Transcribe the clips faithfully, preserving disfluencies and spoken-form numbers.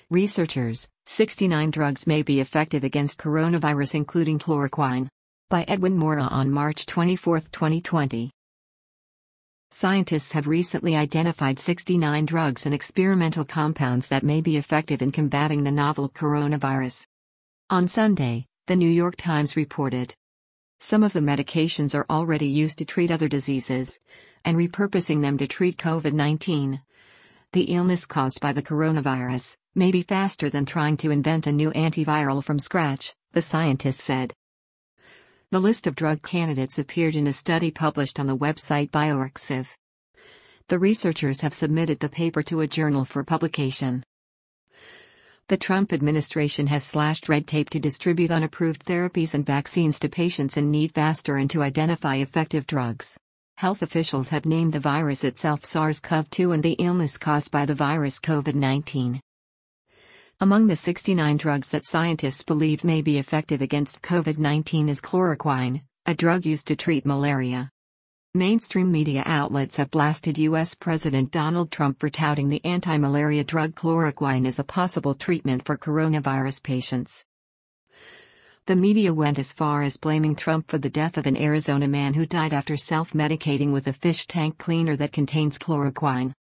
Researchers, sixty-nine drugs may be effective against coronavirus including chloroquine. By Edwin Mora on March twenty-fourth, twenty twenty. Scientists have recently identified sixty-nine drugs and experimental compounds that may be effective in combating the novel coronavirus. On Sunday, The New York Times reported. Some of the medications are already used to treat other diseases, and repurposing them to treat COVID nineteen. The illness caused by the coronavirus may be faster than trying to invent a new antiviral from scratch, the scientists said. The list of drug candidates appeared in a study published on the website bioRxiv. The researchers have submitted the paper to a journal for publication. The Trump administration has slashed red tape to distribute unapproved therapies and vaccines to patients in need faster and to identify effective drugs. Health officials have named the virus itself SARS CoV two and the illness caused by the virus COVID nineteen. Among the sixty-nine drugs that scientists believe may be effective against COVID nineteen is chloroquine, a drug used to treat malaria. Mainstream media outlets have blasted U S President Donald Trump for touting the anti-malaria drug chloroquine as a possible treatment for coronavirus patients. The media went as far as blaming Trump for the death of an Arizona man who died after self-medicating with a fish tank cleaner that contains chloroquine.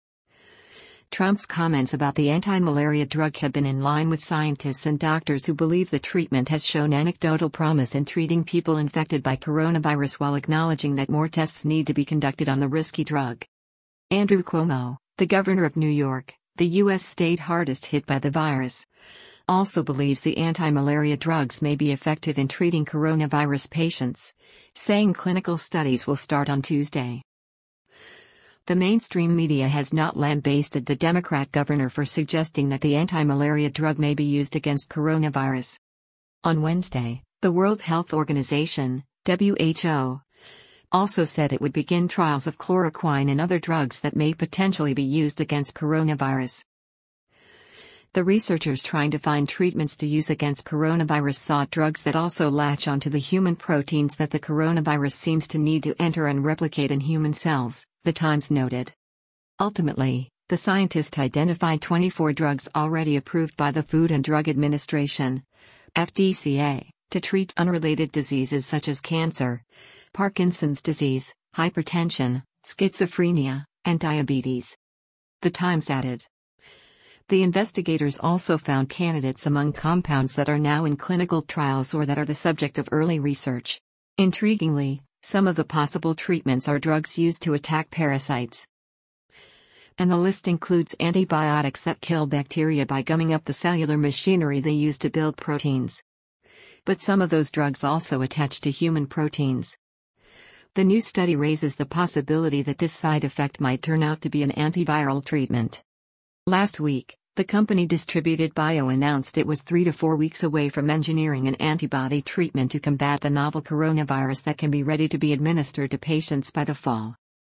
Trump's comments about the anti-malaria drug have been in line with scientists and doctors who believe the treatment has shown anecdotal promise in treating people infected by coronavirus while acknowledging that more tests need to be conducted on the risky drug. Andrew Cuomo, the governor of New York, the U S state hardest hit by the virus, also believes the anti-malaria drugs may be effective in treating coronavirus patients, saying clinical studies will start on Tuesday. The mainstream media has not lambasted the Democrat governor for suggesting that the anti-malaria drug may be used against coronavirus. On Wednesday, the World Health Organization, W H O, also said it would begin trials of chloroquine and other drugs that may potentially be used against coronavirus. The researchers trying to find treatments to use against coronavirus sought drugs that also latch onto the human proteins that the coronavirus seems to need to enter and replicate in human cells, the Times noted. Ultimately, the scientists identified twenty-four drugs already approved by the Food and Drug Administration, F D A, to treat unrelated diseases such as cancer, Parkinson's disease, hypertension, schizophrenia, and diabetes. The Times added. The investigators also found candidates among compounds that are now in clinical trials or that are the subject of early research. Intriguingly, some of the possible treatments are drugs used to attack parasites. And the list includes antibiotics that kill bacteria by gumming up the cellular machinery they use to build proteins. But some of those drugs also attach to human proteins. The new study raises the possibility that this side effect might turn out to be an antiviral treatment. Last week, the company Distributed Bio announced it was three to four weeks away from engineering an antibody treatment to combat the novel coronavirus that can be ready to be administered to patients by the fall.